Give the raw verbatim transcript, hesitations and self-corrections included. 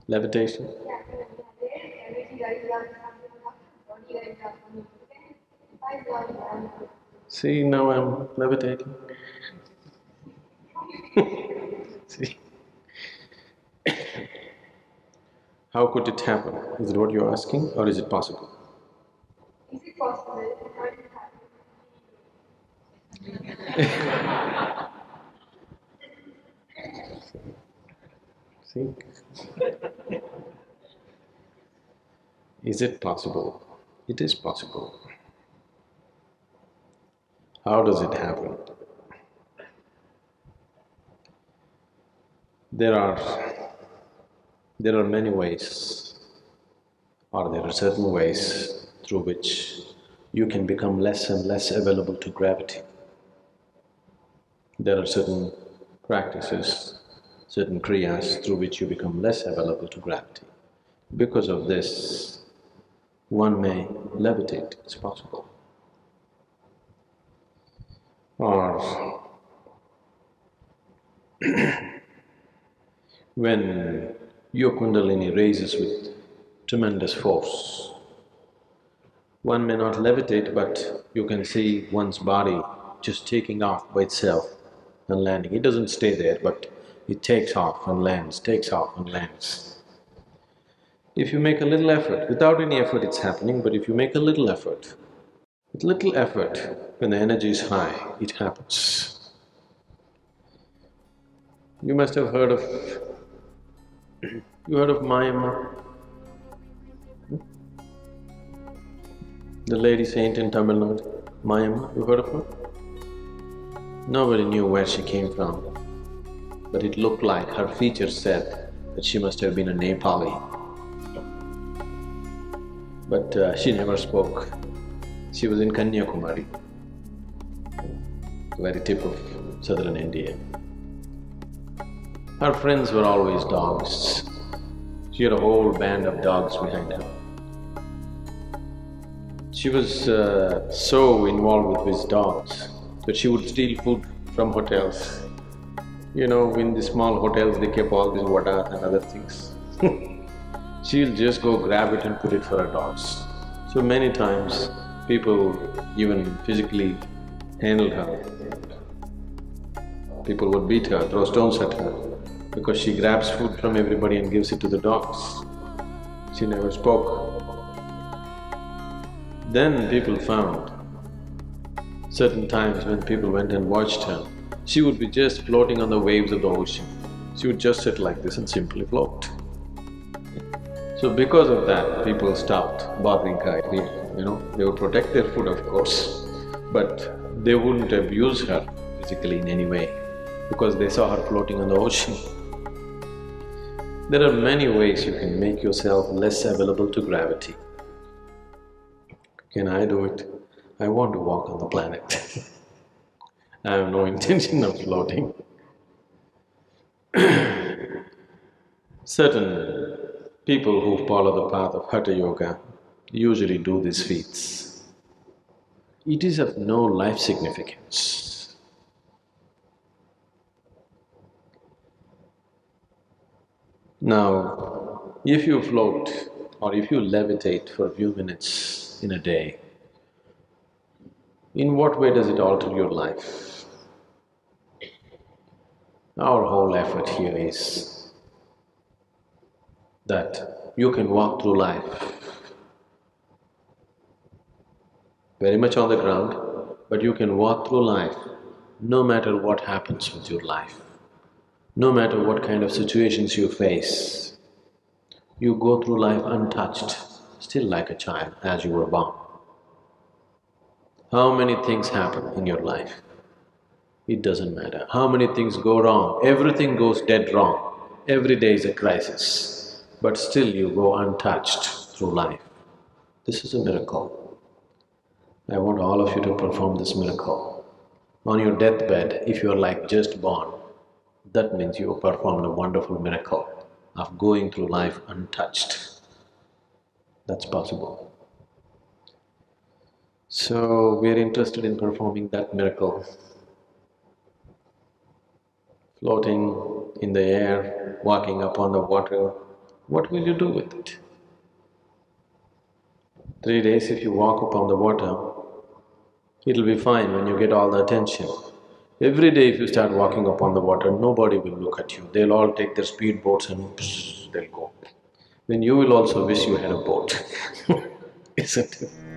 Levitation? See, now I'm levitating. See? How could it happen? Is it what you're asking, or is it possible? Is it possible? How did it happen? See? Is it possible? It is possible. How does it happen? There are… there are many ways, or there are certain ways through which you can become less and less available to gravity. There are certain practices, certain kriyas through which you become less available to gravity. Because of this, one may levitate, it's possible. Or when your kundalini raises with tremendous force, one may not levitate, but you can see one's body just taking off by itself and landing. It doesn't stay there, but it takes off and lands, takes off and lands. If you make a little effort, without any effort it's happening, but if you make a little effort, with little effort, when the energy is high, it happens. You must have heard of… you heard of Mayamma? The lady saint in Tamil Nadu, Mayamma, you heard of her? Nobody knew where she came from, but it looked like her features said that she must have been a Nepali. But uh, she never spoke. She was in Kanyakumari, the very tip of southern India. Her friends were always dogs. She had a whole band of dogs behind her. She was uh, so involved with these dogs that she would steal food from hotels. You know, in the small hotels they keep all these vadas and other things. She'll just go grab it and put it for her dogs. So many times people even physically handled her. People would beat her, throw stones at her, because she grabs food from everybody and gives it to the dogs. She never spoke. Then people found certain times when people went and watched her, she would be just floating on the waves of the ocean. She would just sit like this and simply float. So because of that, people stopped bothering her, you know, they would protect their food, of course, but they wouldn't abuse her physically in any way because they saw her floating on the ocean. There are many ways you can make yourself less available to gravity. Can I do it? I want to walk on the planet. I have no intention of floating. Certain people who follow the path of Hatha Yoga usually do these feats. It is of no life significance. Now, if you float or if you levitate for a few minutes in a day, in what way does it alter your life? Our whole effort here is that you can walk through life very much on the ground, but you can walk through life no matter what happens with your life, no matter what kind of situations you face. You go through life untouched, still like a child as you were born. How many things happen in your life? It doesn't matter. How many things go wrong? Everything goes dead wrong. Every day is a crisis, but still you go untouched through life. This is a miracle. I want all of you to perform this miracle. On your deathbed, if you're like just born, that means you performed a wonderful miracle of going through life untouched. That's possible. So, we are interested in performing that miracle. Floating in the air, walking upon the water, What will you do with it? Three days if you walk upon the water, it'll be fine when you get all the attention. Every day if you start walking upon the water, nobody will look at you. They'll all take their speed boats and psh, they'll go. Then you will also wish you had a boat, isn't it?